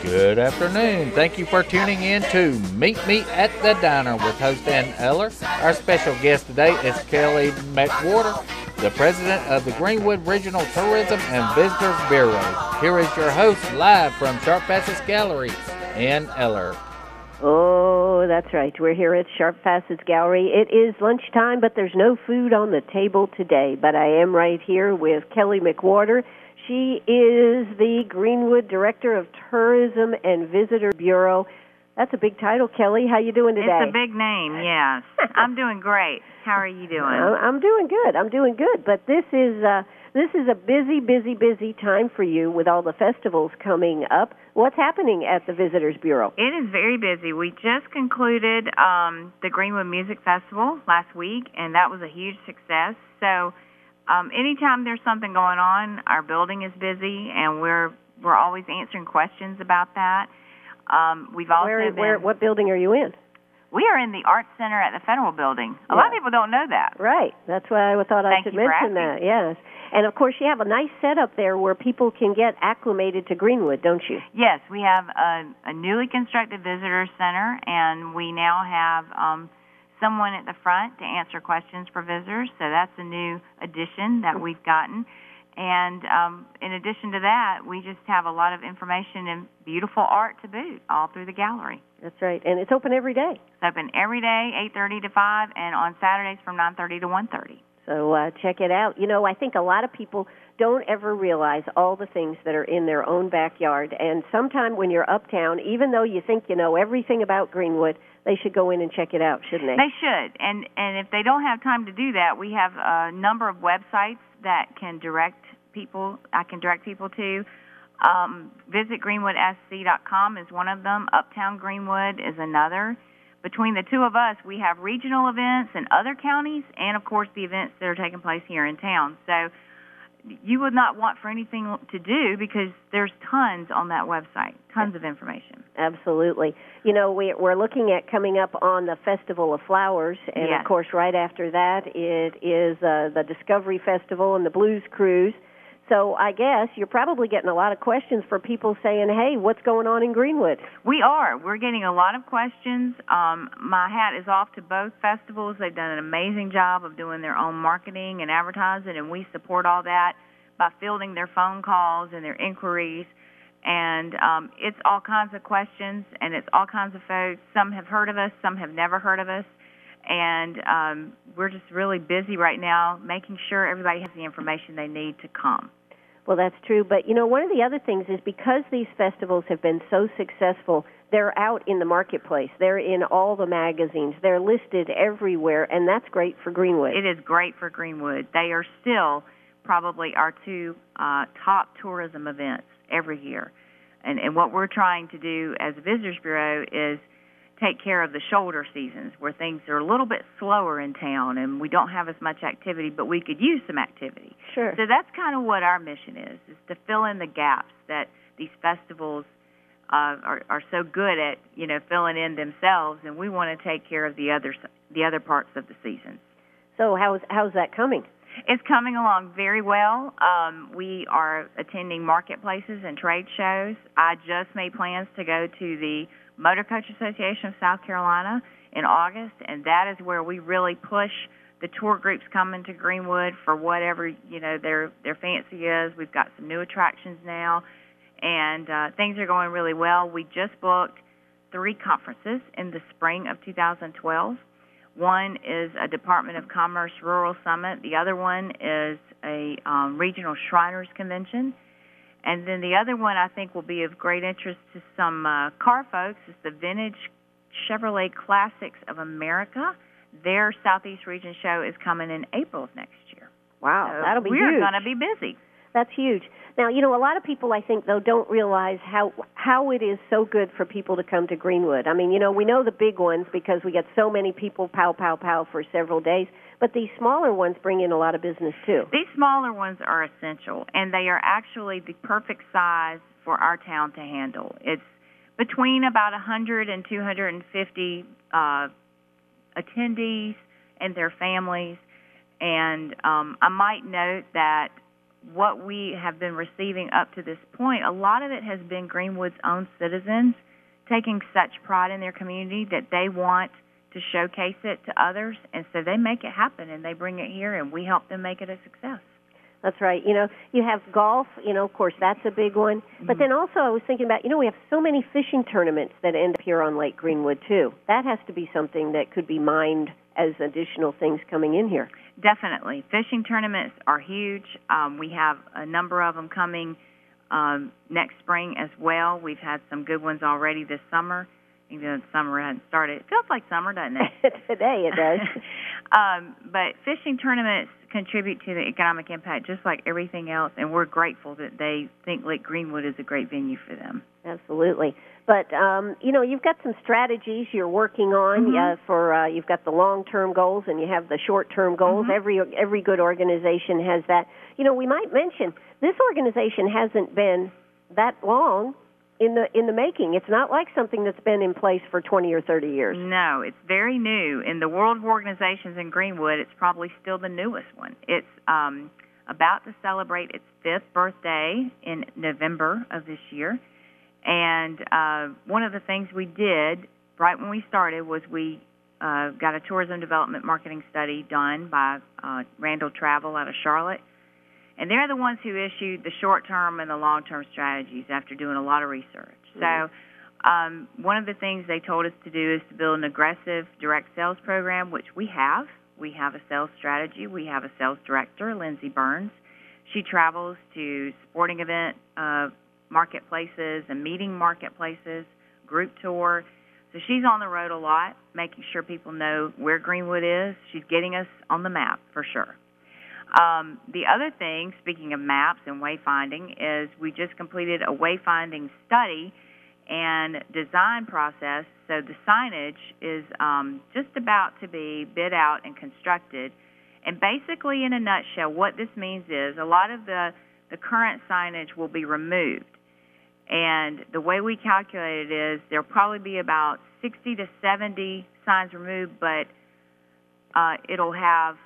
Good afternoon. Thank you for tuning in to Meet Me at the Diner with host Ann Eller. Our special guest today is Kelly McWhorter, the president of the Greenwood Regional Tourism and Visitors Bureau. Here is your host live from Sharp Facets Gallery, Ann Eller. Oh, that's right. We're here at Sharp Facets Gallery. It is lunchtime, but there's no food on the table today. But I am right here with Kelly McWhorter. She is the Greenwood Director of Tourism and Visitor Bureau. That's a big title, Kelly. How you doing today? It's a big name, yes. I'm doing great. How are you doing? I'm doing good. But this is a busy time for you with all the festivals coming up. What's happening at the Visitors Bureau? It is very busy. We just concluded the Greenwood Music Festival last week, and that was a huge success. So anytime there's something going on, our building is busy, and we're always answering questions about that. We've also what building are you in? We are in the Arts Center at the Federal Building. A lot of people don't know that. Right. That's why I thought I should mention that. Yes. And, of course, you have a nice setup there where people can get acclimated to Greenwood, don't you? Yes. We have a newly constructed visitor center, and we now have someone at the front to answer questions for visitors. So that's a new addition that we've gotten. And in addition to that, we just have a lot of information and beautiful art to boot all through the gallery. That's right. And it's open every day. It's open every day, 8:30 to 5, and on Saturdays from 9:30 to 1:30. So check it out. You know, I think a lot of people don't ever realize all the things that are in their own backyard. And sometime when you're uptown, even though you think you know everything about Greenwood, they should go in and check it out, shouldn't they? They should. And if they don't have time to do that, we have a number of websites that can direct people. I can direct people to. Visit GreenwoodSC.com is one of them. Uptown Greenwood is another. Between the two of us, we have regional events in other counties and, of course, the events that are taking place here in town. So you would not want for anything to do because there's tons on that website, tons of information. Absolutely. You know, we're looking at coming up on the Festival of Flowers, and, of course, right after that it is the Discovery Festival and the Blues Cruise. So I guess you're probably getting a lot of questions for people saying, hey, what's going on in Greenwood? We are. We're getting a lot of questions. My hat is off to both festivals. They've done an amazing job of doing their own marketing and advertising, and we support all that by fielding their phone calls and their inquiries. And it's all kinds of questions, and it's all kinds of folks. Some have heard of us, some have never heard of us. And we're just really busy right now making sure everybody has the information they need to come. Well, that's true. But, you know, one of the other things is because these festivals have been so successful, they're out in the marketplace. They're in all the magazines. They're listed everywhere, and that's great for Greenwood. It is great for Greenwood. They are still probably our two top tourism events every year. And what we're trying to do as a Visitors Bureau is take care of the shoulder seasons where things are a little bit slower in town and we don't have as much activity, but we could use some activity. Sure. So that's kind of what our mission is to fill in the gaps that these festivals are so good at, you know, filling in themselves, and we want to take care of the other parts of the season. So how's that coming? It's coming along very well. We are attending marketplaces and trade shows. I just made plans to go to the Motor Coach Association of South Carolina in August, and that is where we really push the tour groups coming to Greenwood for whatever, you know, their fancy is. We've got some new attractions now, and things are going really well. We just booked 3 conferences in the spring of 2012. One is a Department of Commerce Rural Summit. The other one is a Regional Shriners Convention. And then the other one I think will be of great interest to some car folks is the Vintage Chevrolet Classics of America. Their Southeast Region show is coming in April of next year. Wow, so that'll be huge. We're going to be busy. That's huge. Now, you know, a lot of people, I think, though, don't realize how it is so good for people to come to Greenwood. I mean, you know, we know the big ones because we get so many people pow for several days, but these smaller ones bring in a lot of business, too. These smaller ones are essential, and they are actually the perfect size for our town to handle. It's between about 100 and 250 attendees and their families, and I might note that what we have been receiving up to this point, a lot of it has been Greenwood's own citizens taking such pride in their community that they want to showcase it to others, and so they make it happen, and they bring it here, and we help them make it a success. That's right. You know, you have golf, you know, of course, that's a big one. But then also I was thinking about, you know, we have so many fishing tournaments that end up here on Lake Greenwood, too. That has to be something that could be mined as additional things coming in here. Definitely. Fishing tournaments are huge. We have a number of them coming next spring as well. We've had some good ones already this summer. Even though the summer hadn't started. It feels like summer, doesn't it? Today it does. But fishing tournaments contribute to the economic impact just like everything else, and we're grateful that they think Lake Greenwood is a great venue for them. Absolutely. But, you know, you've got some strategies you're working on for you've got the long-term goals and you have the short-term goals. Every good organization has that. You know, we might mention this organization hasn't been that long in the making. It's not like something that's been in place for 20 or 30 years. No, it's very new. In the world of organizations in Greenwood, it's probably still the newest one. It's about to celebrate its 5th birthday in November of this year. And one of the things we did right when we started was we got a tourism development marketing study done by Randall Travel out of Charlotte. And they're the ones who issued the short-term and the long-term strategies after doing a lot of research. So one of the things they told us to do is to build an aggressive direct sales program, which we have. We have a sales strategy. We have a sales director, Lindsay Burns. She travels to sporting event marketplaces and meeting marketplaces, group tour. So she's on the road a lot, making sure people know where Greenwood is. She's getting us on the map for sure. The other thing, speaking of maps and wayfinding, is we just completed a wayfinding study and design process. So the signage is just about to be bid out and constructed. And basically, in a nutshell, what this means is a lot of the current signage will be removed. And the way we calculate it is there'll probably be about 60 to 70 signs removed, but we'll have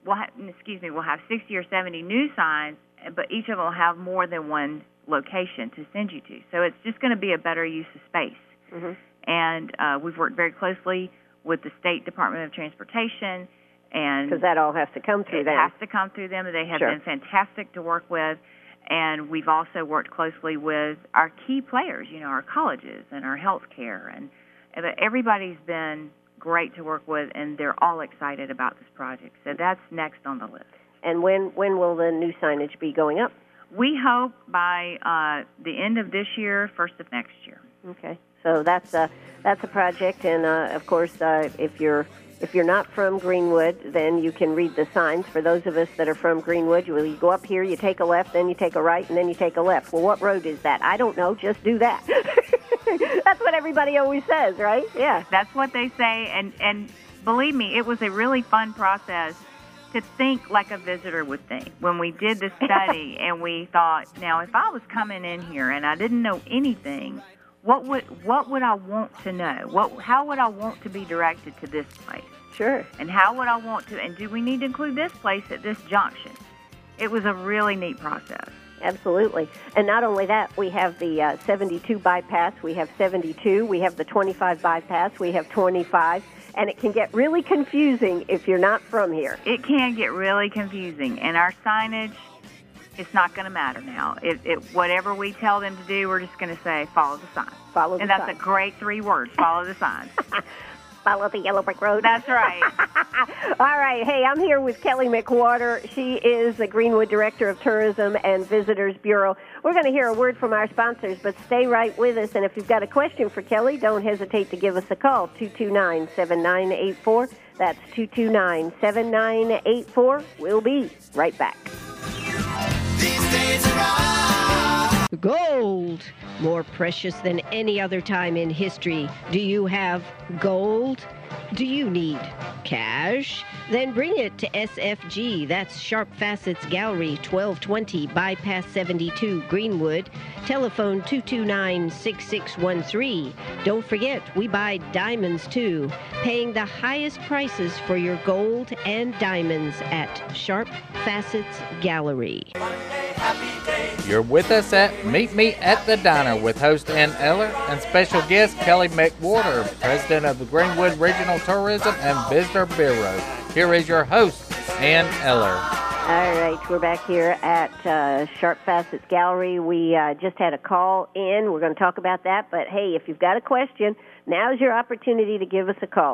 60 or 70 new signs, but each of them will have more than one location to send you to. So it's just going to be a better use of space. And we've worked very closely with the State Department of Transportation. Because that all has to come through them. It has to come through them. They have been fantastic to work with. And we've also worked closely with our key players, you know, our colleges and our health care. And everybody's been great to work with, and they're all excited about this project. So that's next on the list. And when will the new signage be going up? We hope by the end of this year, first of next year. Okay, so that's a project, and of course, if you're not from Greenwood, then you can read the signs. For those of us that are from Greenwood, you go up here, you take a left, then you take a right, and then you take a left. Well, what road is that? I don't know. Just do that. That's what everybody always says, right? Yeah. That's what they say, and believe me, it was a really fun process to think like a visitor would think. When we did the study and we thought, now if I was coming in here and I didn't know anything, what would I want to know? How would I want to be directed to this place? Sure. And how would I want to, and do we need to include this place at this junction? It was a really neat process. Absolutely. And not only that, we have the 72 bypass, we have 72, we have the 25 bypass, we have 25, and it can get really confusing if you're not from here. It can get really confusing, and our signage, it's not going to matter now. Whatever we tell them to do, we're just going to say, follow the sign. Follow the sign. And that's a great 3 words, follow the sign. Follow the yellow brick road. That's right. All right. Hey, I'm here with Kelly McWhorter. She is the Greenwood Director of Tourism and Visitors Bureau. We're going to hear a word from our sponsors, but stay right with us. And if you've got a question for Kelly, don't hesitate to give us a call, 229-7984. That's 229-7984. We'll be right back. These days are all... Gold, more precious than any other time in history. Do you have gold? Do you need cash? Then bring it to SFG. That's Sharp Facets Gallery, 1220 Bypass 72, Greenwood. Telephone 229-6613. Don't forget, we buy diamonds too. Paying the highest prices for your gold and diamonds at Sharp Facets Gallery. One day happy day. You're with us at Meet Me at the Diner with host Ann Eller and special guest Kelly McWhorter, president of the Greenwood Regional Tourism and Visitor Bureau. Here is your host, Ann Eller. All right, we're back here at Sharp Facets Gallery. We just had a call in. We're going to talk about that. But, hey, if you've got a question, now's your opportunity to give us a call.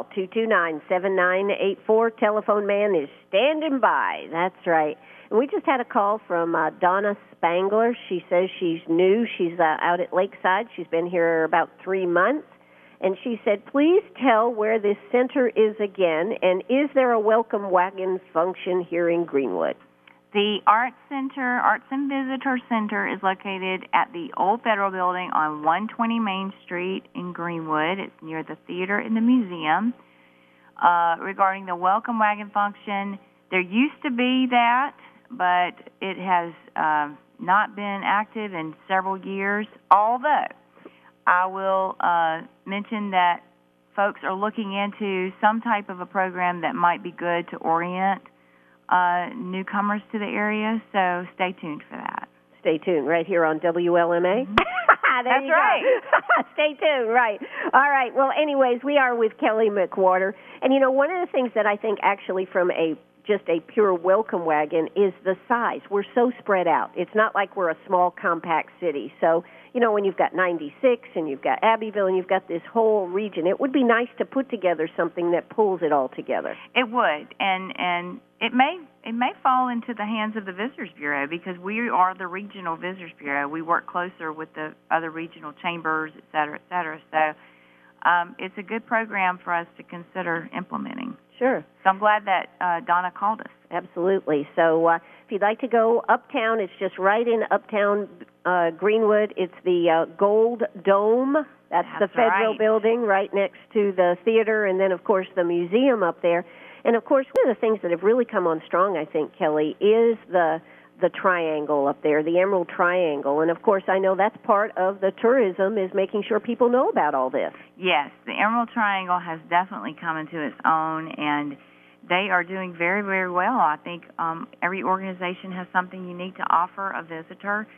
229-7984. Telephone man is standing by. That's right. And we just had a call from Donna Spangler. She says she's new. She's out at Lakeside. She's been here about 3 months. And she said, please tell where this center is again, and is there a welcome wagon function here in Greenwood? The Arts and Visitor Center is located at the Old Federal Building on 120 Main Street in Greenwood. It's near the theater and the museum. Regarding the welcome wagon function, there used to be that, but it has not been active in several years, although I will mention that folks are looking into some type of a program that might be good to orient newcomers to the area, so stay tuned for that. Stay tuned right here on WLMA. Mm-hmm. That's right. Stay tuned, right. All right, well, anyways, we are with Kelly McWhorter. And, you know, one of the things that I think actually from just a pure welcome wagon is the size. We're so spread out. It's not like we're a small, compact city. So, you know, when you've got 96 and you've got Abbeville and you've got this whole region, it would be nice to put together something that pulls it all together. It would, and it may fall into the hands of the Visitors Bureau because we are the regional Visitors Bureau. We work closer with the other regional chambers, et cetera, et cetera. So it's a good program for us to consider implementing. Sure. So I'm glad that Donna called us. Absolutely. So if you'd like to go uptown, it's just right in uptown Greenwood. It's the Gold Dome. That's the Federal Building right next to the theater, and then, of course, the museum up there. And, of course, one of the things that have really come on strong, I think, Kelly, is the triangle up there, the Emerald Triangle. And, of course, I know that's part of the tourism is making sure people know about all this. Yes, the Emerald Triangle has definitely come into its own, and they are doing very, very well. I think every organization has something unique to offer a visitor,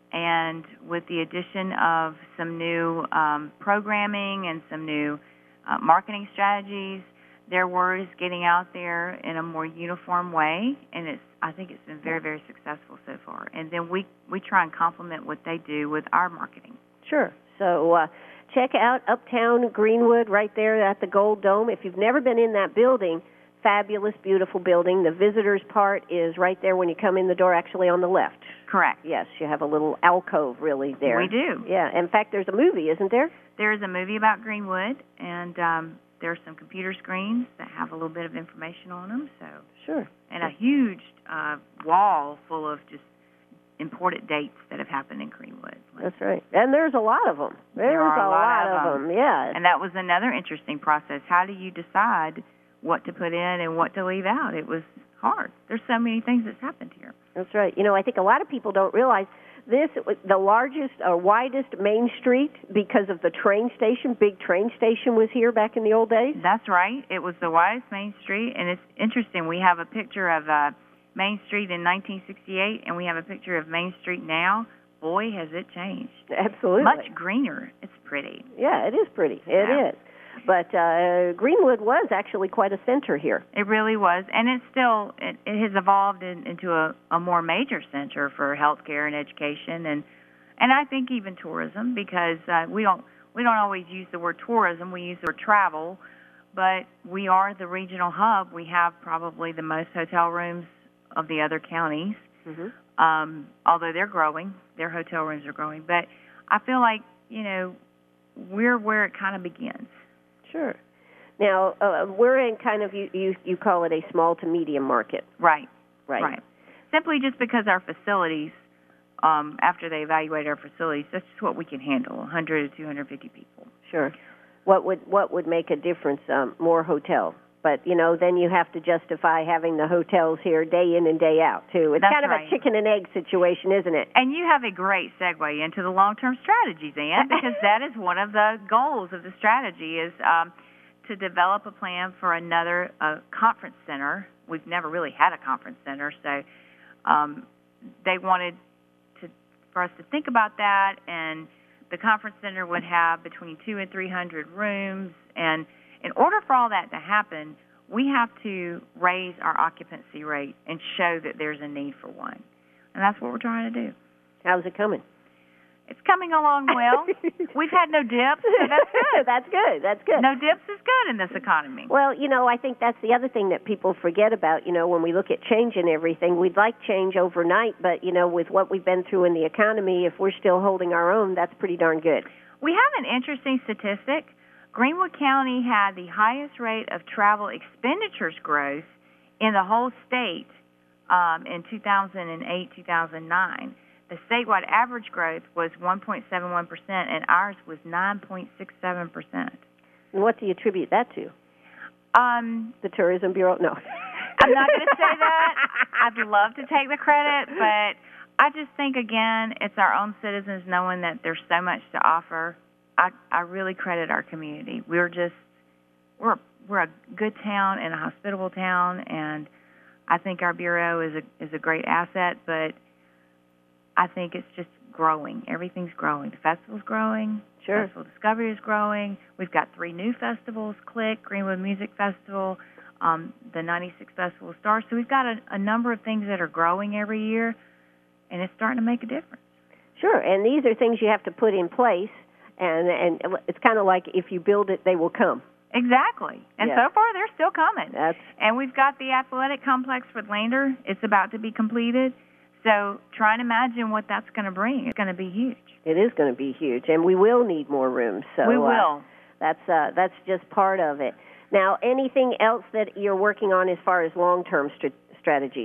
and with the addition of some new programming and some new marketing strategies, their word is getting out there in a more uniform way, and I think it's been very, very successful so far. And then we try and complement what they do with our marketing. Sure. So check out Uptown Greenwood right there at the Gold Dome. If you've never been in that building, fabulous, beautiful building. The visitors part is right there when you come in the door, actually on the left. Correct. Yes, you have a little alcove really there. We do. Yeah. In fact, there's a movie, isn't there? There is a movie about Greenwood, and there are some computer screens that have a little bit of information on them. So sure. And a huge wall full of just important dates that have happened in Greenwood. That's right. And there's a lot of them. There's a lot of them, yeah. And that was another interesting process. How do you decide what to put in and what to leave out? It was hard. There's so many things that's happened here. That's right. You know, I think a lot of people don't realize this, the largest or widest main street because of the train station, big train station was here back in the old days. That's right. It was the widest main street, and it's interesting. We have a picture of Main Street in 1968, and we have a picture of Main Street now. Boy, has it changed. Absolutely. Much greener. It's pretty. Yeah, it is pretty. It is. But Greenwood was actually quite a center here. It really was, and it has evolved into a more major center for healthcare and education, and I think even tourism, because we don't always use the word tourism. We use the word travel, but we are the regional hub. We have probably the most hotel rooms of the other counties, although they're growing. Their hotel rooms are growing, but I feel like we're where it kind of begins. Sure. Now, we're in kind of, you call it a small to medium market. Right. Simply just because our facilities, after they evaluate our facilities, that's just what we can handle, 100 to 250 people. Sure. What would make a difference? More hotels. But, then you have to justify having the hotels here day in and day out, too. It's kind of a chicken and egg situation, isn't it? And you have a great segue into the long-term strategies, Ann, because that is one of the goals of the strategy is to develop a plan for another conference center. We've never really had a conference center, so they wanted for us to think about that, and the conference center would have between 200 and 300 rooms. And in order for all that to happen, we have to raise our occupancy rate and show that there's a need for one. And that's what we're trying to do. How's it coming? It's coming along well. We've had no dips, so that's good. That's good. That's good. No dips is good in this economy. Well, I think that's the other thing that people forget about, when we look at change and everything. We'd like change overnight, but, with what we've been through in the economy, if we're still holding our own, that's pretty darn good. We have an interesting statistic. Greenwood County had the highest rate of travel expenditures growth in the whole state in 2008, 2009. The statewide average growth was 1.71%, and ours was 9.67%. And what do you attribute that to? The Tourism Bureau? No. I'm not going to say that. I'd love to take the credit, but I just think, again, it's our own citizens knowing that there's so much to offer. I really credit our community. We're a good town and a hospitable town, and I think our bureau is a great asset, but I think it's just growing. Everything's growing. The festival's growing. Sure. Festival Discovery is growing. We've got 3 new festivals, Click, Greenwood Music Festival, the 96 Festival of Stars. So we've got a number of things that are growing every year, and it's starting to make a difference. Sure, and these are things you have to put in place, and it's kind of like if you build it, they will come. Exactly. And Yes. so far, they're still coming. That's And we've got the athletic complex for Lander. It's about to be completed. So try and imagine what that's going to bring. It's going to be huge. It is going to be huge, and we will need more rooms. So We will. That's just part of it. Now, anything else that you're working on as far as long-term strategies?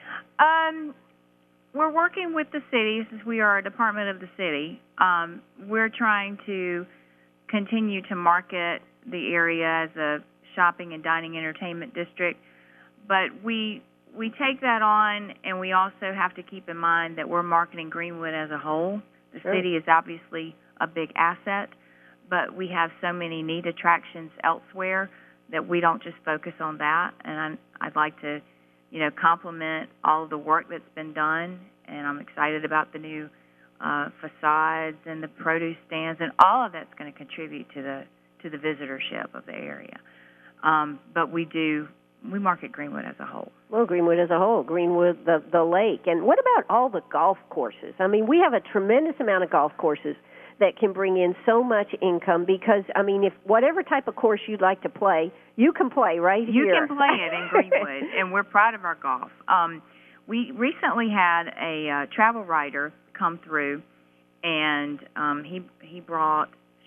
We're working with the city, since we are a department of the city. We're trying to continue to market the area as a shopping and dining entertainment district, but we take that on, and we also have to keep in mind that we're marketing Greenwood as a whole. The Sure. city is obviously a big asset, but we have so many neat attractions elsewhere that we don't just focus on that. And I'd like to, compliment all of the work that's been done, and I'm excited about the new facades and the produce stands, and all of that's going to contribute to the visitorship of the area. But we market Greenwood as a whole. Well, Greenwood as a whole, Greenwood, the lake. And what about all the golf courses? I mean, we have a tremendous amount of golf courses that can bring in so much income because, if whatever type of course you'd like to play, you can play right here. You can play it in Greenwood, and we're proud of our golf. We recently had a travel writer come through, and she brought,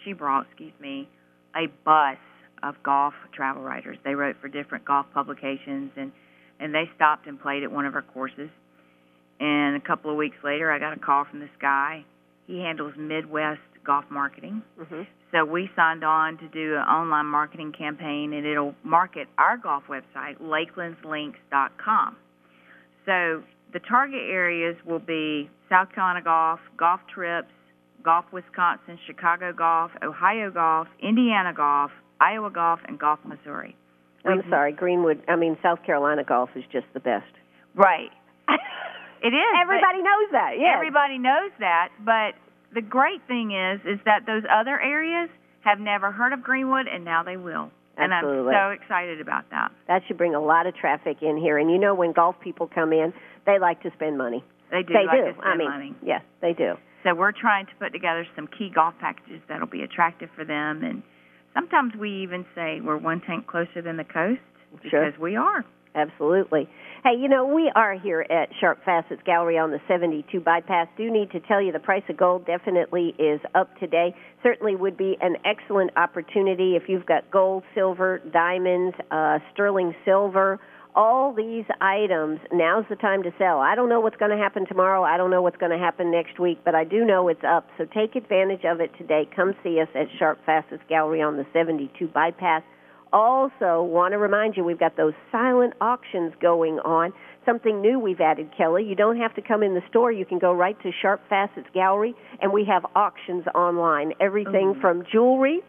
a bus of golf travel writers. They wrote for different golf publications, and they stopped and played at one of our courses. And a couple of weeks later, I got a call from this guy. He handles Midwest golf marketing. Mm-hmm. So we signed on to do an online marketing campaign, and it'll market our golf website, lakelandslinks.com. So the target areas will be South Carolina golf, golf trips, golf Wisconsin, Chicago golf, Ohio golf, Indiana golf, Iowa golf, and golf Missouri. I'm sorry, South Carolina golf is just the best. Right. It is. Everybody knows that, yes. Everybody knows that, but the great thing is that those other areas have never heard of Greenwood, and now they will. Absolutely. And I'm so excited about that. That should bring a lot of traffic in here. And when golf people come in, they like to spend money. They do. They like do. to spend money. Yes, they do. So we're trying to put together some key golf packages that'll be attractive for them, and sometimes we even say we're one tank closer than the coast because Sure. we are. Absolutely. Hey, we are here at Sharp Facets Gallery on the 72 bypass. Do need to tell you the price of gold definitely is up today. Certainly would be an excellent opportunity if you've got gold, silver, diamonds, sterling silver, all these items. Now's the time to sell. I don't know what's going to happen tomorrow. I don't know what's going to happen next week, but I do know it's up. So take advantage of it today. Come see us at Sharp Facets Gallery on the 72 bypass. Also, want to remind you, we've got those silent auctions going on. Something new we've added, Kelly. You don't have to come in the store. You can go right to Sharp Facets Gallery, and we have auctions online. Everything from jewelry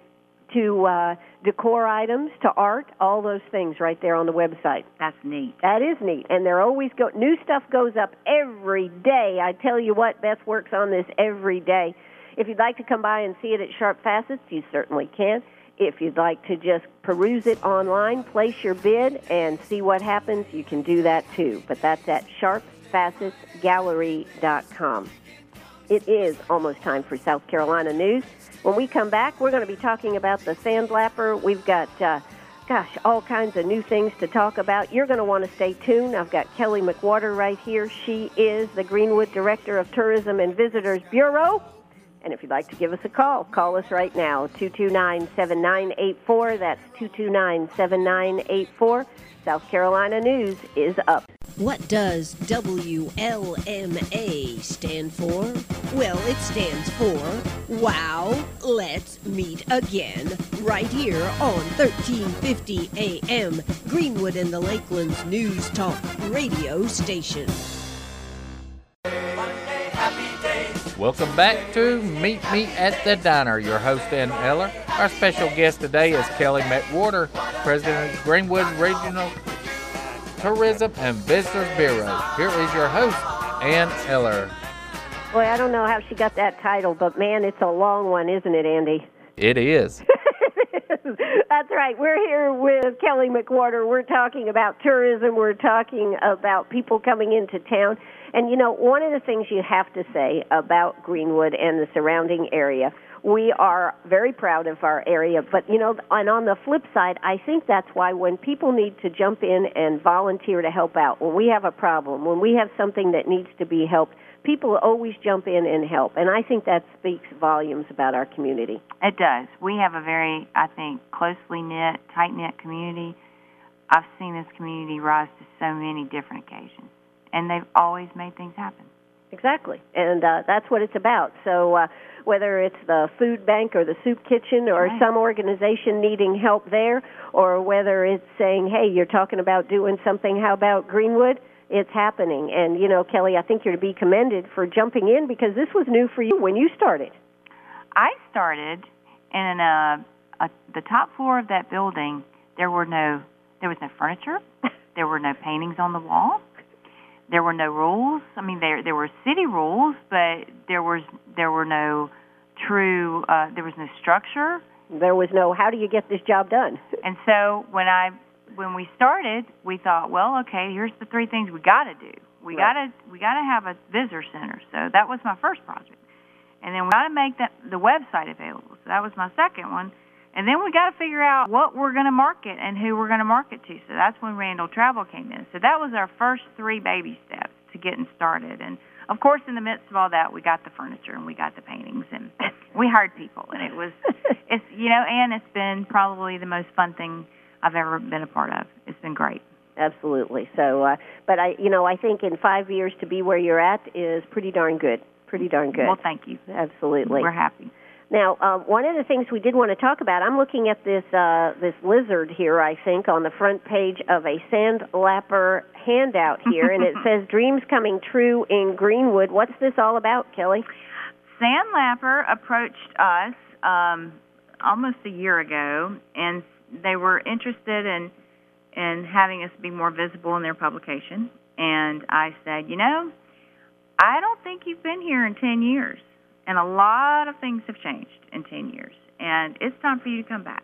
to decor items, to art, all those things right there on the website. That's neat. That is neat. And they're always new stuff goes up every day. I tell you what, Beth works on this every day. If you'd like to come by and see it at Sharp Facets, you certainly can. If you'd like to just peruse it online, place your bid, and see what happens, you can do that too. But that's at sharpfacetsgallery.com. It is almost time for South Carolina news. When we come back, we're going to be talking about the Sandlapper. We've got, all kinds of new things to talk about. You're going to want to stay tuned. I've got Kelly McWhorter right here. She is the Greenwood Director of Tourism and Visitors Bureau. And if you'd like to give us a call us right now, 229-7984. That's 229-7984. South Carolina News is up. What does WLMA stand for? Well, it stands for Wow, Let's Meet Again, right here on 1350 AM, Greenwood and the Lakelands News Talk radio station. Welcome back to Meet Me at the Diner. Your host, Ann Eller. Our special guest today is Kelly McWhorter, President of Greenwood Regional Tourism and Visitors Bureau. Here is your host, Ann Eller. Boy, I don't know how she got that title, but man, it's a long one, isn't it, Andy? It is. That's right. We're here with Kelly McWhorter. We're talking about tourism. We're talking about people coming into town. And, you know, one of the things you have to say about Greenwood and the surrounding area, we are very proud of our area. But, you know, and on the flip side, I think that's why when people need to jump in and volunteer to help out, when we have a problem, when we have something that needs to be helped, people always jump in and help. And I think that speaks volumes about our community. It does. We have a very, I think, closely knit, tight-knit community. I've seen this community rise to so many different occasions, and they've always made things happen. Exactly, and that's what it's about. So whether it's the food bank or the soup kitchen or Right. some organization needing help there, or whether it's saying, hey, you're talking about doing something, how about Greenwood? It's happening. And, you know, Kelly, I think you're to be commended for jumping in because this was new for you when you started. I started in the top floor of that building. There was no furniture. There were no paintings on the wall. There were no rules. I mean, there were city rules, but there were no true. There was no structure. There was no, how do you get this job done? And so when we started, we thought, well, okay, here's the three things we got to do. We got to have a visitor center. So that was my first project. And then we got to make the website available. So that was my second one. And then we got to figure out what we're going to market and who we're going to market to. So that's when Randall Travel came in. So that was our first three baby steps to getting started. And, of course, in the midst of all that, we got the furniture and we got the paintings and we hired people. And it's been probably the most fun thing I've ever been a part of. It's been great. Absolutely. So, but I think in 5 years to be where you're at is pretty darn good. Pretty darn good. Well, thank you. Absolutely. We're happy. Now, one of the things we did want to talk about, I'm looking at this lizard here, I think, on the front page of a Sandlapper handout here, and it says, Dreams Coming True in Greenwood. What's this all about, Kelly? Sandlapper approached us almost a year ago, and they were interested in having us be more visible in their publication. And I said, I don't think you've been here in 10 years. And a lot of things have changed in 10 years, and it's time for you to come back.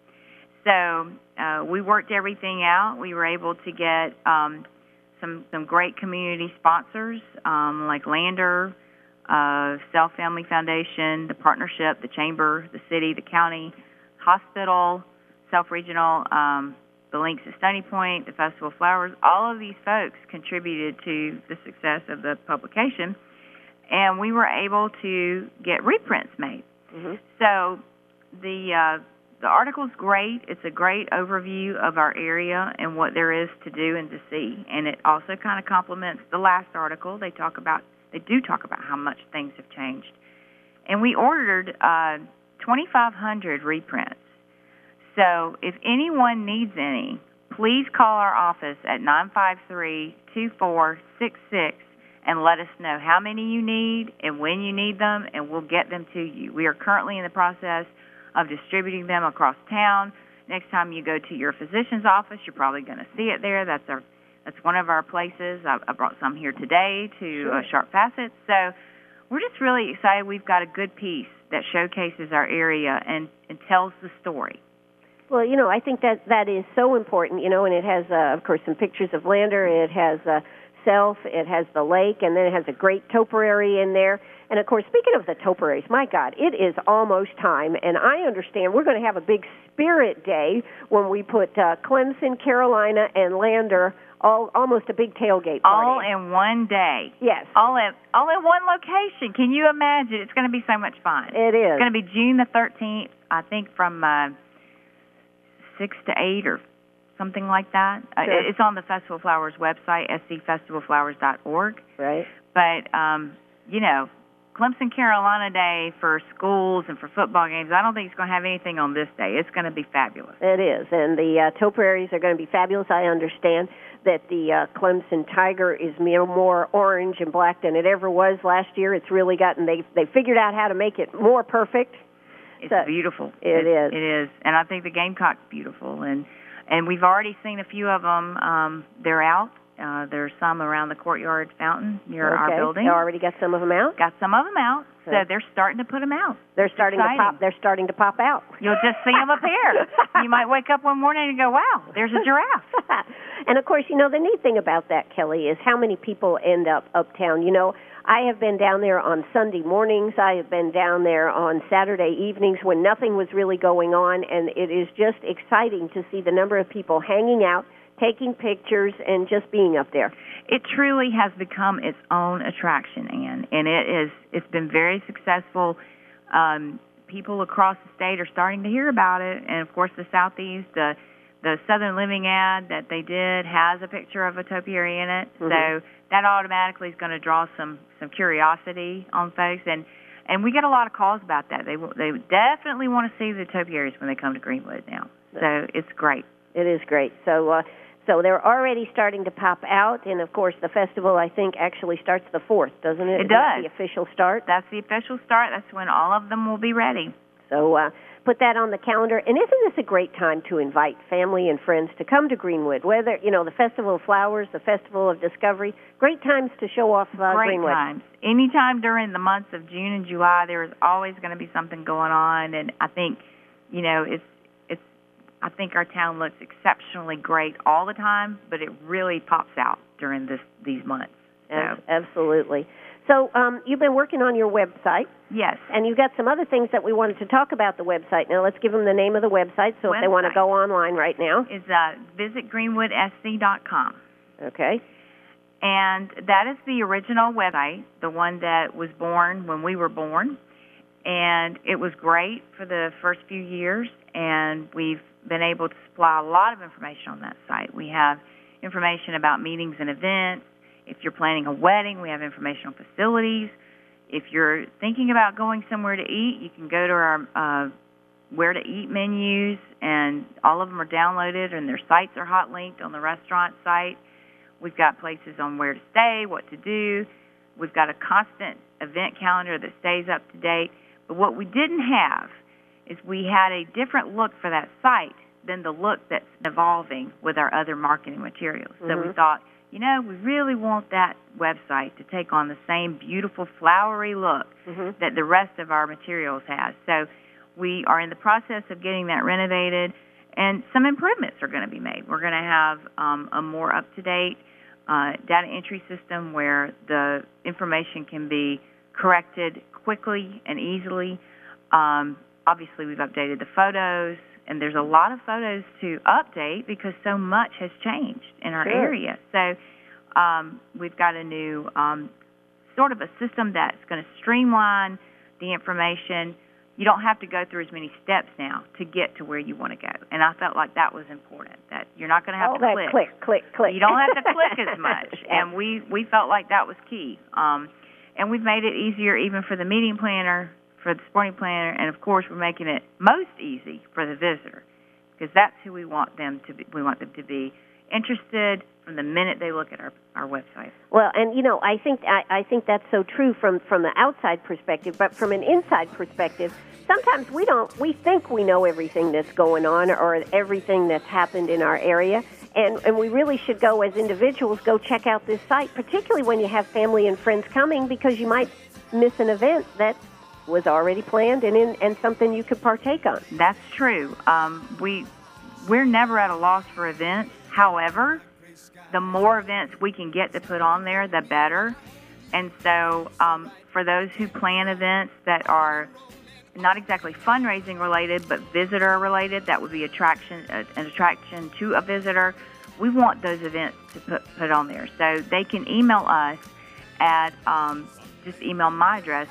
So we worked everything out. We were able to get some great community sponsors like Lander, Self Family Foundation, the Partnership, the Chamber, the City, the County, Hospital, Self Regional, the Links at Stony Point, the Festival of Flowers. All of these folks contributed to the success of the publication. And we were able to get reprints made. Mm-hmm. So the article's great. It's a great overview of our area and what there is to do and to see. And it also kind of complements the last article. They do talk about how much things have changed. And we ordered 2,500 reprints. So if anyone needs any, please call our office at 953-2466. And let us know how many you need and when you need them, and we'll get them to you. We are currently in the process of distributing them across town. Next time you go to your physician's office, you're probably going to see it there. That's one of our places. I brought some here today to Sharp Facets. So we're just really excited. We've got a good piece that showcases our area and tells the story. Well, I think that is so important, and it has, of course, some pictures of Lander. It has Self, it has the lake, and then it has a great topiary in there. And, of course, speaking of the topiaries, my God, it is almost time, and I understand we're going to have a big spirit day when we put Clemson, Carolina, and Lander, almost a big tailgate party. All in one day. Yes. All in one location. Can you imagine? It's going to be so much fun. It is. It's going to be June the 13th, I think, from 6 to 8 or something like that. Sure. It's on the Festival of Flowers website, scfestivalflowers.org. Right. But, Clemson, Carolina Day for schools and for football games, I don't think it's going to have anything on this day. It's going to be fabulous. It is. And the topiaries are going to be fabulous. I understand that the Clemson Tiger is more orange and black than it ever was last year. It's really gotten, they figured out how to make it more perfect. It's beautiful. It is. It is. And I think the Gamecock's beautiful. And we've already seen a few of them. They're out. There's some around the courtyard fountain near our building. You already got some of them out? Got some of them out. So they're starting to put them out. They're starting to pop out. You'll just see them appear. You might wake up one morning and go, wow, there's a giraffe. And, of course, the neat thing about that, Kelly, is how many people end up uptown. I have been down there on Sunday mornings. I have been down there on Saturday evenings when nothing was really going on, and it is just exciting to see the number of people hanging out, taking pictures, and just being up there. It truly has become its own attraction, Ann, and it's been very successful. People across the state are starting to hear about it, and of course the Southeast, the Southern Living ad that they did has a picture of a topiary in it, so that automatically is going to draw some curiosity on folks, and we get a lot of calls about that. They definitely want to see the topiaries when they come to Greenwood now, so it's great. It is great. So they're already starting to pop out, and of course the festival, I think, actually starts the 4th, doesn't it? It does. The official start? That's the official start. That's when all of them will be ready. So put that on the calendar. And isn't this a great time to invite family and friends to come to Greenwood? Whether, the Festival of Flowers, the Festival of Discovery, great times to show off Greenwood. Great times. Anytime during the months of June and July, there is always going to be something going on, and I think, I think our town looks exceptionally great all the time, but it really pops out during these months. So. Absolutely. So you've been working on your website. Yes. And you've got some other things that we wanted to talk about the website. Now, let's give them the name of the website so if they want to go online right now. Is visitgreenwoodsc.com. Okay. And that is the original website, the one that was born when we were born. And it was great for the first few years, and we've been able to supply a lot of information on that site. We have information about meetings and events. If you're planning a wedding, we have information on facilities. If you're thinking about going somewhere to eat, you can go to our where to eat menus, and all of them are downloaded, and their sites are hot linked on the restaurant site. We've got places on where to stay, what to do. We've got a constant event calendar that stays up to date. But what we didn't have is we had a different look for that site than the look that's evolving with our other marketing materials. So we thought, we really want that website to take on the same beautiful flowery look that the rest of our materials has. So we are in the process of getting that renovated, and some improvements are going to be made. We're going to have a more up-to-date data entry system where the information can be corrected quickly and easily. Obviously, we've updated the photos, and there's a lot of photos to update because so much has changed in our area. So we've got a new sort of a system that's going to streamline the information. You don't have to go through as many steps now to get to where you want to go. And I felt like that was important, that you're not going to have to click. You don't have to click as much. And we felt like that was key. And we've made it easier even for the meeting planner, for the sporting planner, and of course we're making it most easy for the visitor, because that's who we want them to be. We want them to be interested from the minute they look at our website. Well, and I think that's so true from the outside perspective, but from an inside perspective, sometimes we think we know everything that's going on or everything that's happened in our area, and we really should go as individuals, go check out this site, particularly when you have family and friends coming, because you might miss an event that was already planned and something you could partake on. That's true. We're never at a loss for events. However, the more events we can get to put on there, the better. And so for those who plan events that are not exactly fundraising related, but visitor related, that would be an attraction to a visitor. We want those events to put on there. So they can email us at, just email my address,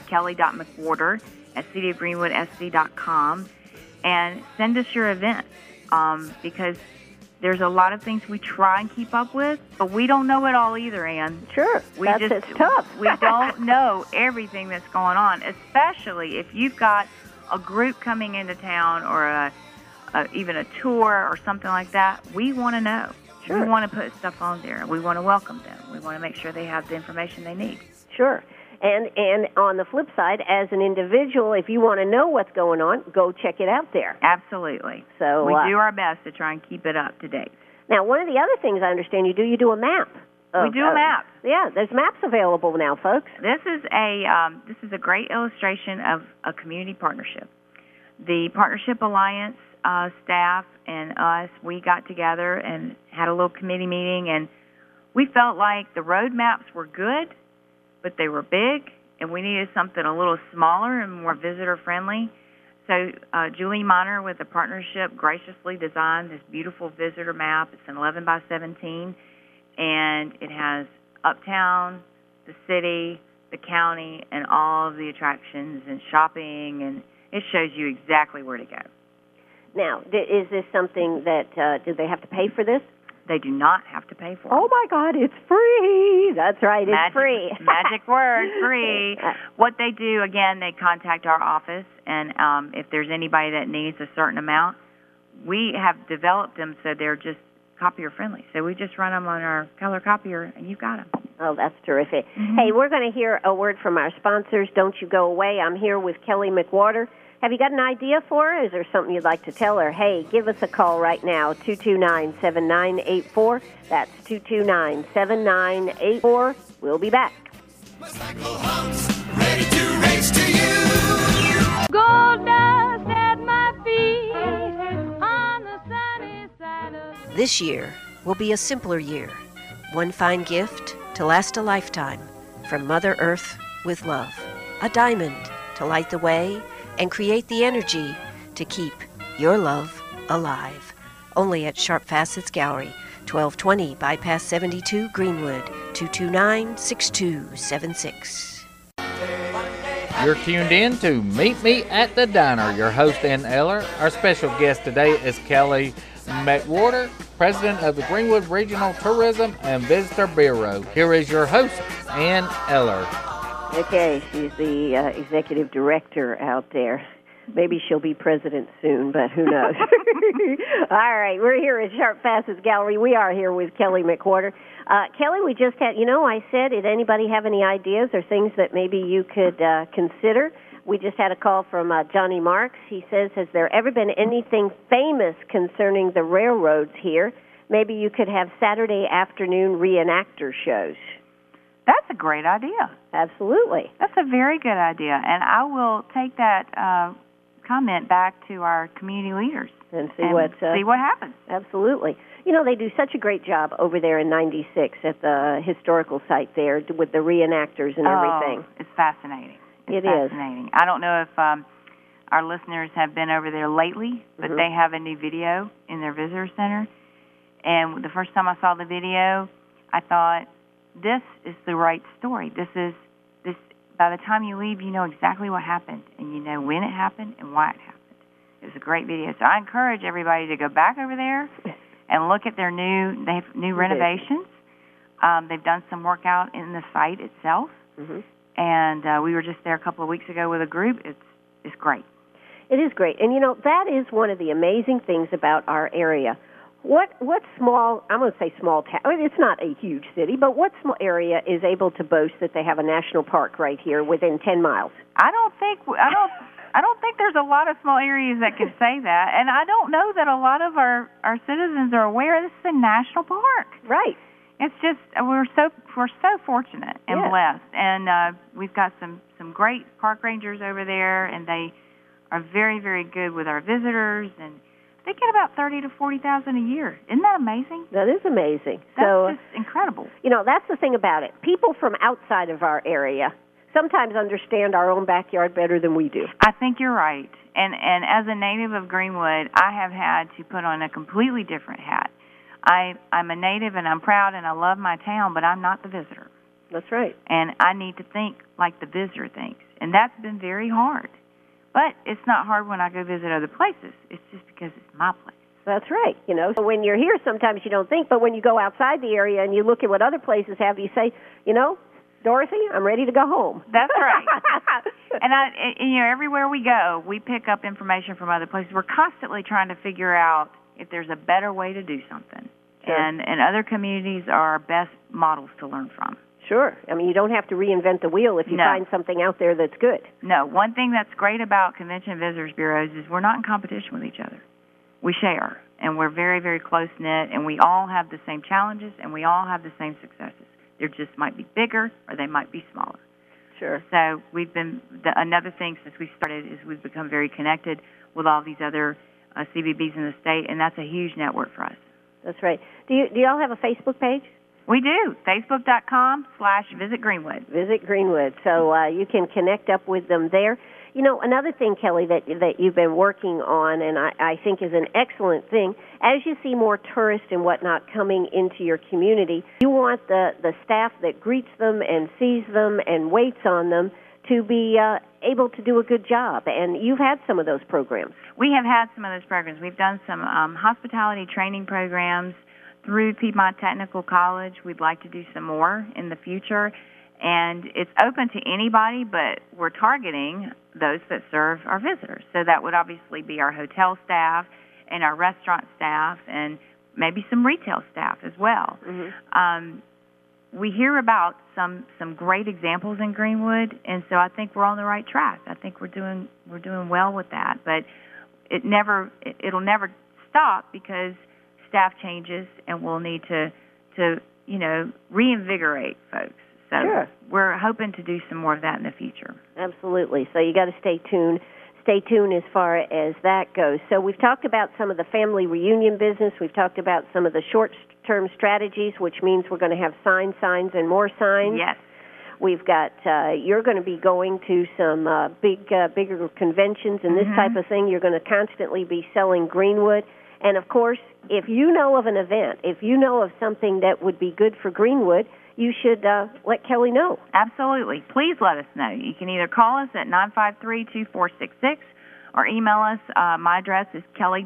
kelly.mcwhorter@cityofgreenwoodsc.com, and send us your event, because there's a lot of things we try and keep up with, but we don't know it all either, Ann. Sure, it's tough. We don't know everything that's going on, especially if you've got a group coming into town or even a tour or something like that. We want to know. Sure. We want to put stuff on there. We want to welcome them. We want to make sure they have the information they need. Sure. And on the flip side, as an individual, if you want to know what's going on, go check it out there. Absolutely. So we do our best to try and keep it up to date. Now, one of the other things I understand you do a map. We do a map. Yeah, there's maps available now, folks. This is a great illustration of a community partnership. The Partnership Alliance staff and us, we got together and had a little committee meeting, and we felt like the road maps were good, but they were big, and we needed something a little smaller and more visitor-friendly. So Julie Miner with the partnership graciously designed this beautiful visitor map. It's an 11 by 17, and it has uptown, the city, the county, and all of the attractions and shopping, and it shows you exactly where to go. Now, is this something that, do they have to pay for this? They do not have to pay for it. Oh, my God, it's free. That's right, it's free. Magic word, free. What they do, again, they contact our office, and if there's anybody that needs a certain amount, we have developed them so they're just copier-friendly. So we just run them on our color copier, and you've got them. Oh, that's terrific. Mm-hmm. Hey, we're going to hear a word from our sponsors. Don't you go away. I'm here with Kelly McWhorter. Have you got an idea for her? Is there something you'd like to tell her? Hey, give us a call right now, 229-7984. That's 229-7984. We'll be back. Motorcycle humps, ready to race to you. Gold dust at my feet on the sunny side of the... This year will be a simpler year. One fine gift to last a lifetime from Mother Earth with love. A diamond to light the way and create the energy to keep your love alive. Only at Sharp Facets Gallery, 1220 Bypass 72 Greenwood, 229-6276. You're tuned in to Meet Me at the Diner. Your host, Ann Eller. Our special guest today is Kelly McWhorter, President of the Greenwood Regional Tourism and Visitor Bureau. Here is your host, Ann Eller. Okay, she's the executive director out there. Maybe she'll be president soon, but who knows? All right, we're here at Sharp Facets Gallery. We are here with Kelly McWhorter. Kelly, we just had, I said, did anybody have any ideas or things that maybe you could consider? We just had a call from Johnny Marks. He says, has there ever been anything famous concerning the railroads here? Maybe you could have Saturday afternoon reenactor shows. That's a great idea. Absolutely. That's a very good idea, and I will take that comment back to our community leaders and see what happens. Absolutely. They do such a great job over there in 96 at the historical site there with the reenactors and everything. It's fascinating. It's fascinating. I don't know if our listeners have been over there lately, but they have a new video in their visitor center. And the first time I saw the video, I thought, this is the right story. This. By the time you leave, you know exactly what happened, and you know when it happened and why it happened. It was a great video. So I encourage everybody to go back over there and look at their new renovations. They've done some work out in the site itself, and we were just there a couple of weeks ago with a group. It's great. It is great. And, that is one of the amazing things about our area. What small, I'm going to say small town, I mean, it's not a huge city, but what small area is able to boast that they have a national park right here within 10 miles? I don't think there's a lot of small areas that can say that, and I don't know that a lot of our citizens are aware this is a national park. Right. It's just we're so fortunate and blessed, and we've got some great park rangers over there, and they are very, very good with our visitors, and they get about $30,000 to $40,000 a year. Isn't that amazing? That is amazing. That's just incredible. You know, that's the thing about it. People from outside of our area sometimes understand our own backyard better than we do. I think you're right. And as a native of Greenwood, I have had to put on a completely different hat. I'm a native, and I'm proud, and I love my town, but I'm not the visitor. That's right. And I need to think like the visitor thinks, and that's been very hard. But it's not hard when I go visit other places. It's just because it's my place. That's right. You know, so when you're here, sometimes you don't think, but when you go outside the area and you look at what other places have, you say, you know, Dorothy, I'm ready to go home. That's right. And you know, everywhere we go, we pick up information from other places. We're constantly trying to figure out if there's a better way to do something. Sure. And other communities are our best models to learn from. Sure. I mean, you don't have to reinvent the wheel if you find something out there that's good. No. One thing that's great about Convention and Visitors Bureaus is we're not in competition with each other. We share, and we're very, very close-knit, and we all have the same challenges, and we all have the same successes. They just might be bigger or they might be smaller. Sure. So we've been, another thing since we started is we've become very connected with all these other CVBs in the state, and that's a huge network for us. That's right. Do y'all have a Facebook page? We do. Facebook.com/Visit Greenwood. Visit Greenwood. So you can connect up with them there. You know, another thing, Kelly, that you've been working on, and I think is an excellent thing, as you see more tourists and whatnot coming into your community, you want the staff that greets them and sees them and waits on them to be able to do a good job. And you've had some of those programs. We have had some of those programs. We've done some hospitality training programs through Piedmont Technical College. We'd like to do some more in the future. And it's open to anybody, but we're targeting those that serve our visitors. So that would obviously be our hotel staff and our restaurant staff and maybe some retail staff as well. Mm-hmm. We hear about some great examples in Greenwood, and so I think we're on the right track. I think we're doing well with that. But it'll never stop because staff changes, and we'll need to reinvigorate folks. So sure. We're hoping to do some more of that in the future. Absolutely. So you got to stay tuned. Stay tuned as far as that goes. So we've talked about some of the family reunion business. We've talked about some of the short-term strategies, which means we're going to have signs, and more signs. Yes. We've got, you're going to be going to some bigger conventions and this type of thing. You're going to constantly be selling Greenwood. And, of course, if you know of an event, if you know of something that would be good for Greenwood, you should let Kelly know. Absolutely. Please let us know. You can either call us at 953-2466 or email us. My address is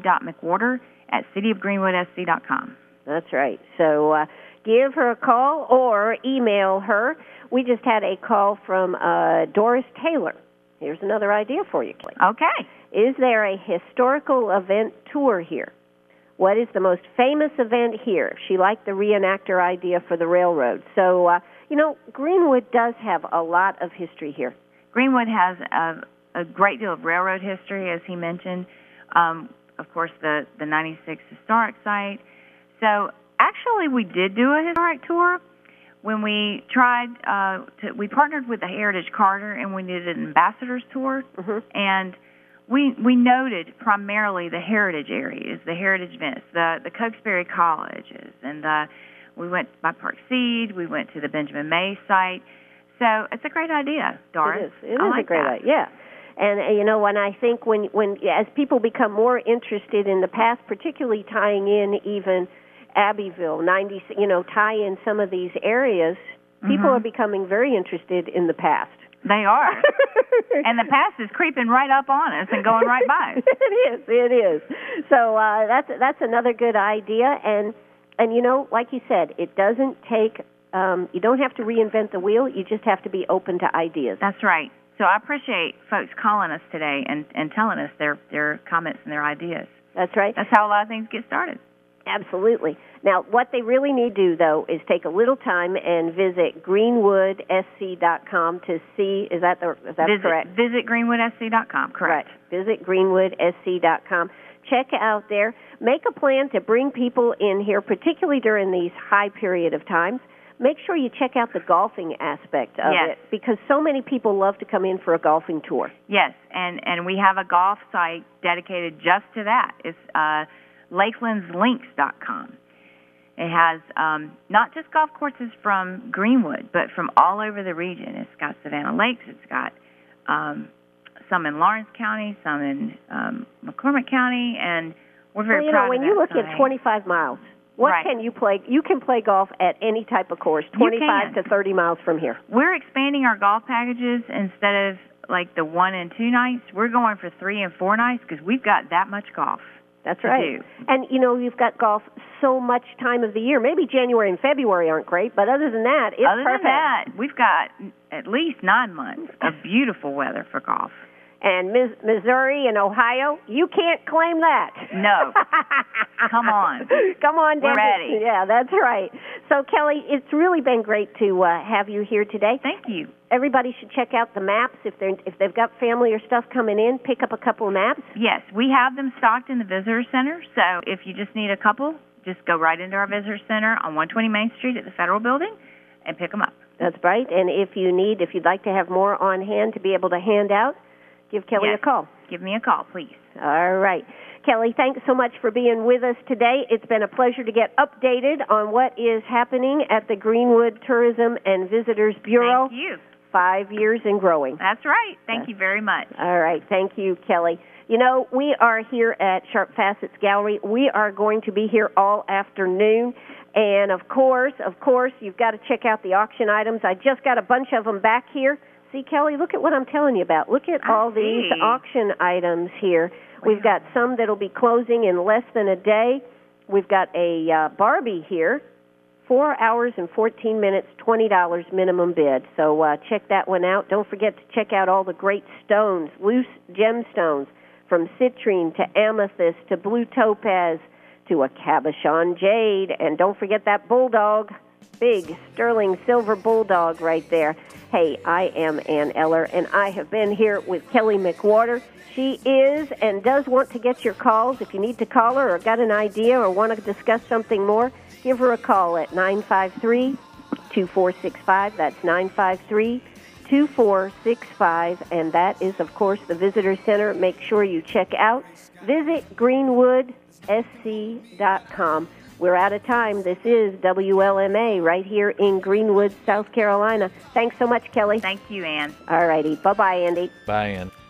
kelly.mcwhorter@cityofgreenwoodsc.com. That's right. So give her a call or email her. We just had a call from Doris Taylor. Here's another idea for you, Kelly. Okay. Is there a historical event tour here? What is the most famous event here? She liked the reenactor idea for the railroad. So, Greenwood does have a lot of history here. Greenwood has a great deal of railroad history, as he mentioned. Of course, the 96 historic site. So, actually, we did do a historic tour. When we tried, we partnered with the Heritage Carter, and we did an ambassador's tour. Mm-hmm. And we noted primarily the heritage areas, the heritage events, the Cokesbury colleges, and we went by Park Seed. We went to the Benjamin May site. So it's a great idea, Doris. It is a great idea. Yeah. And when I think when as people become more interested in the past, particularly tying in even Abbeville, tie in some of these areas, people are becoming very interested in the past. They are. And the past is creeping right up on us and going right by. It is. So that's another good idea. And like you said, it doesn't take, you don't have to reinvent the wheel. You just have to be open to ideas. That's right. So I appreciate folks calling us today and telling us their comments and their ideas. That's right. That's how a lot of things get started. Absolutely. Now, what they really need to do, though, is take a little time and visit greenwoodsc.com to see, is that correct? Visit greenwoodsc.com, correct. Right. Visit greenwoodsc.com. Check out there. Make a plan to bring people in here, particularly during these high period of times. Make sure you check out the golfing aspect of it, because so many people love to come in for a golfing tour. Yes, and we have a golf site dedicated just to that. It's lakelandslinks.com. It has not just golf courses from Greenwood, but from all over the region. It's got Savannah Lakes. It's got some in Lawrence County, some in McCormick County, and we're very proud of that. When you look site. at 25 miles, what can you play? You can play golf at any type of course, 25 to 30 miles from here. We're expanding our golf packages. Instead of like the 1 and 2 nights, we're going for 3 and 4 nights because we've got that much golf. That's right. And, you've got golf so much time of the year. Maybe January and February aren't great, but other than that, it's perfect. Other than that, we've got at least 9 months of beautiful weather for golf. And Missouri and Ohio, you can't claim that. No. Come on. Come on, We're ready. Yeah, that's right. So, Kelly, it's really been great to have you here today. Thank you. Everybody should check out the maps. If they've got family or stuff coming in, pick up a couple of maps. Yes, we have them stocked in the Visitor Center. So if you just need a couple, just go right into our Visitor Center on 120 Main Street at the Federal Building and pick them up. That's right. And if you'd like to have more on hand to be able to hand out, give Kelly a call. Give me a call, please. All right. Kelly, thanks so much for being with us today. It's been a pleasure to get updated on what is happening at the Greenwood Tourism and Visitors Bureau. Thank you. 5 years and growing. That's right. Thank you very much. All right. Thank you, Kelly. We are here at Sharp Facets Gallery. We are going to be here all afternoon. And, of course, you've got to check out the auction items. I just got a bunch of them back here. See, Kelly, look at what I'm telling you about. Look at all these auction items here. We've got some that'll be closing in less than a day. We've got a Barbie here, 4 hours and 14 minutes, $20 minimum bid. So check that one out. Don't forget to check out all the great stones, loose gemstones, from citrine to amethyst to blue topaz to a cabochon jade. And don't forget that bulldog, big sterling silver bulldog right there. Hey, I am Ann Eller, and I have been here with Kelly McWhorter. She is and does want to get your calls. If you need to call her or got an idea or want to discuss something more, give her a call at 953-2465. That's 953-2465. And that is, of course, the Visitor Center. Make sure you check out. Visit greenwoodsc.com. We're out of time. This is WLMA right here in Greenwood, South Carolina. Thanks so much, Kelly. Thank you, Ann. All righty. Bye-bye, Andy. Bye, Ann.